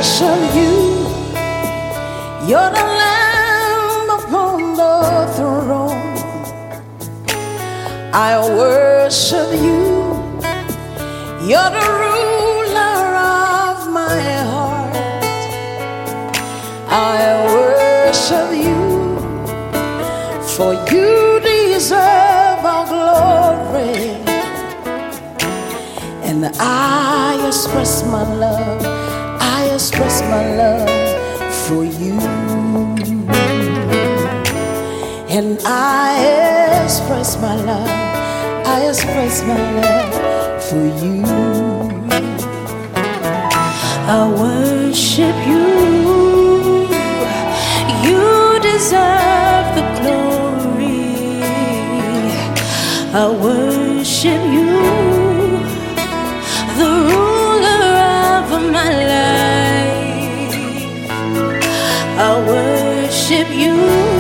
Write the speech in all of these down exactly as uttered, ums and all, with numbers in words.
worship you. You're the Lamb upon the throne. I worship you. You're the ruler of my heart. I worship you, for you deserve our glory. And I express my love, I express my love for you. And I express my love, I express my love for you. I worship you. You deserve the glory. I worship you, the ruler of my life. I worship you,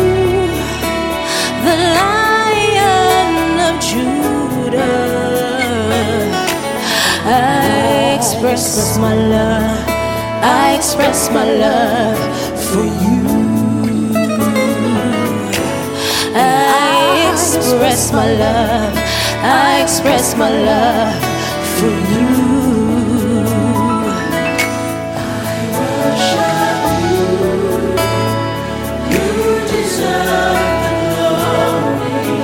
the Lion of Judah. I express my love, I express my love for you. I express my love, I express my love for you. I worship you, you deserve the glory.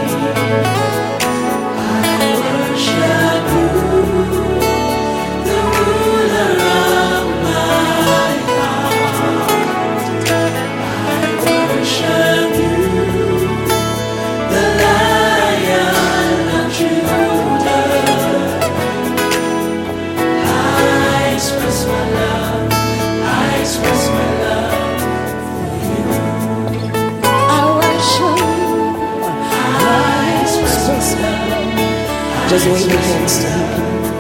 I worship you, the ruler of my heart. I worship you, the Lion of Judah. I express my love, I express my love for you. I worship you, I express my love. just wave your hands to him.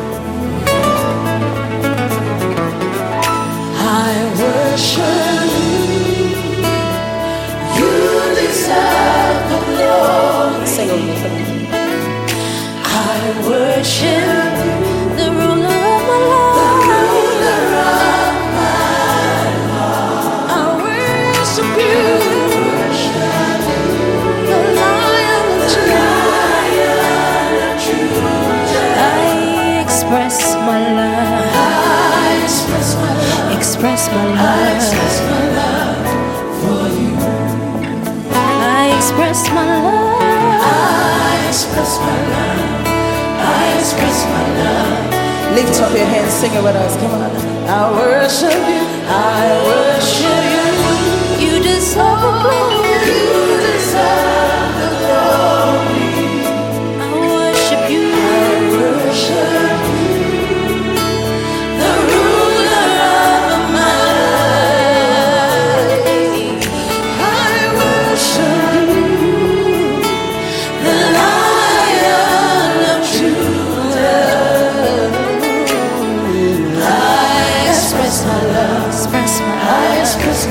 I worship you, you deserve the glory. Sing over me. I worship the ruler of my life. I worship you, the Lion of Judah. I express my love. I express my love, Express my I love. express my love for you. I express my love. I express my love, I express my love. Lift up your hands, sing it with us, come on. I worship you, I worship you. You deserve the glory. You deserve the glory. I worship you. I worship you, the ruler of my life. I worship you, the Lion of Judah. I express my love, Express my I love. express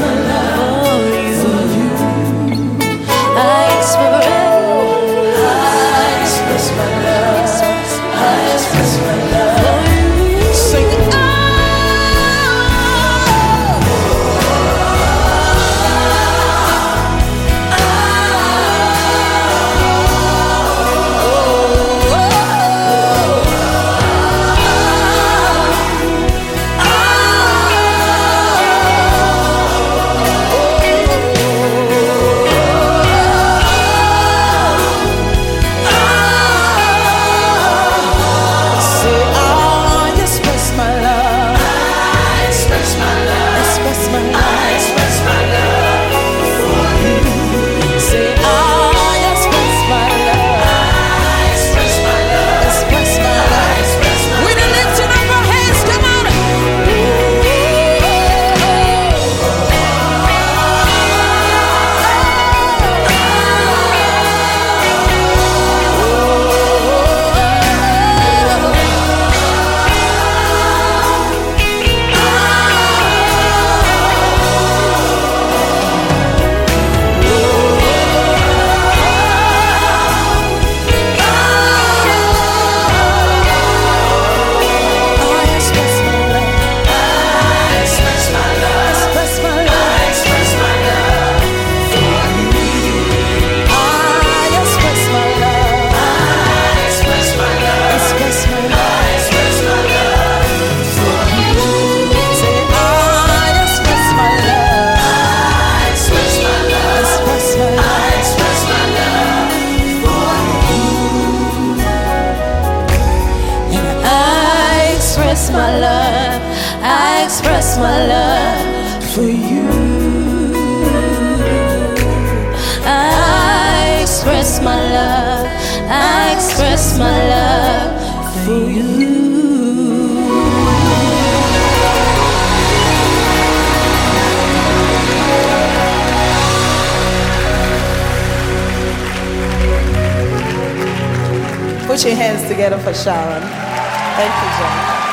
my love, I express my love for you. Put your hands together for Sharon. Thank you, John.